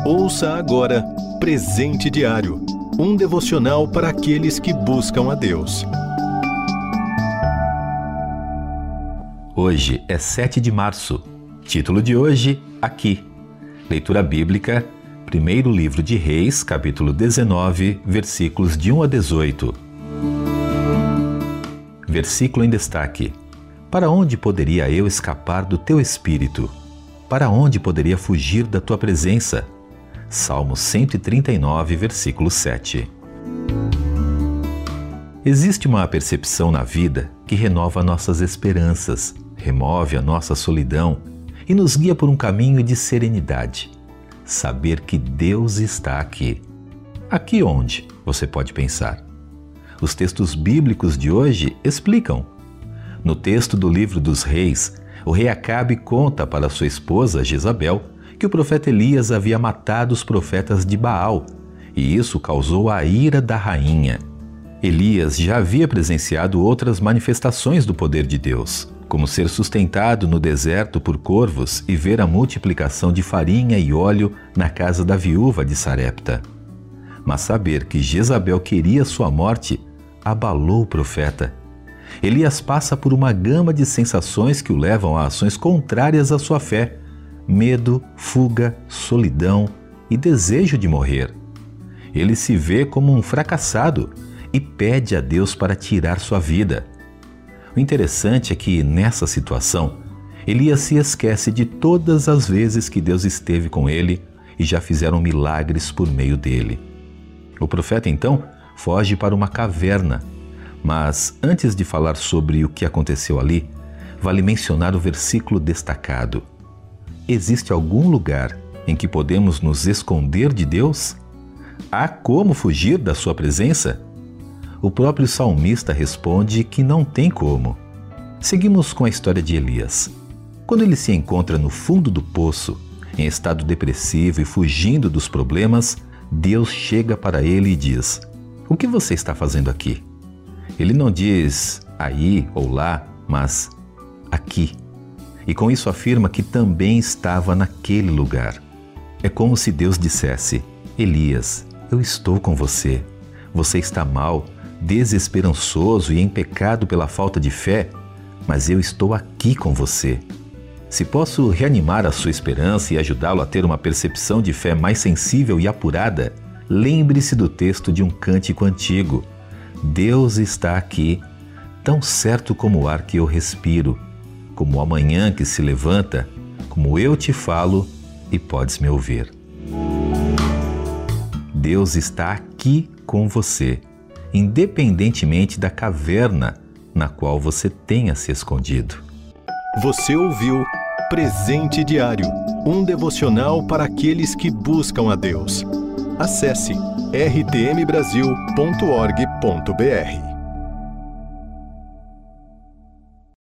Ouça agora Presente Diário, um devocional para aqueles que buscam a Deus. Hoje é 7 de março. Título de hoje, Aqui. Leitura bíblica, primeiro livro de Reis, capítulo 19, versículos de 1 a 18. Versículo em destaque. Para onde poderia eu escapar do teu espírito? Para onde poderia fugir da tua presença? Salmo 139, versículo 7. Existe uma percepção na vida que renova nossas esperanças, remove a nossa solidão e nos guia por um caminho de serenidade. Saber que Deus está aqui. Aqui onde? Você pode pensar. Os textos bíblicos de hoje explicam. No texto do livro dos Reis, o rei Acabe conta para sua esposa Jezabel que o profeta Elias havia matado os profetas de Baal, e isso causou a ira da rainha. Elias já havia presenciado outras manifestações do poder de Deus, como ser sustentado no deserto por corvos e ver a multiplicação de farinha e óleo na casa da viúva de Sarepta. Mas saber que Jezabel queria sua morte abalou o profeta. Elias passa por uma gama de sensações que o levam a ações contrárias à sua fé: medo, fuga, solidão e desejo de morrer. Ele se vê como um fracassado e pede a Deus para tirar sua vida. O interessante é que, nessa situação, Elias se esquece de todas as vezes que Deus esteve com ele e já fizeram milagres por meio dele. O profeta, então, foge para uma caverna. Mas, antes de falar sobre o que aconteceu ali, vale mencionar o versículo destacado. Existe algum lugar em que podemos nos esconder de Deus? Há como fugir da sua presença? O próprio salmista responde que não tem como. Seguimos com a história de Elias. Quando ele se encontra no fundo do poço, em estado depressivo e fugindo dos problemas, Deus chega para ele e diz: "O que você está fazendo aqui?" Ele não diz aí ou lá, mas aqui. E com isso afirma que também estava naquele lugar. É como se Deus dissesse: "Elias, eu estou com você. Você está mal, desesperançoso e em pecado pela falta de fé, mas eu estou aqui com você. Se posso reanimar a sua esperança e ajudá-lo a ter uma percepção de fé mais sensível e apurada, lembre-se do texto de um cântico antigo: Deus está aqui, tão certo como o ar que eu respiro, como o amanhã que se levanta, como eu te falo e podes me ouvir." Deus está aqui com você, independentemente da caverna na qual você tenha se escondido. Você ouviu Presente Diário, um devocional para aqueles que buscam a Deus. Acesse rtmbrasil.org.br.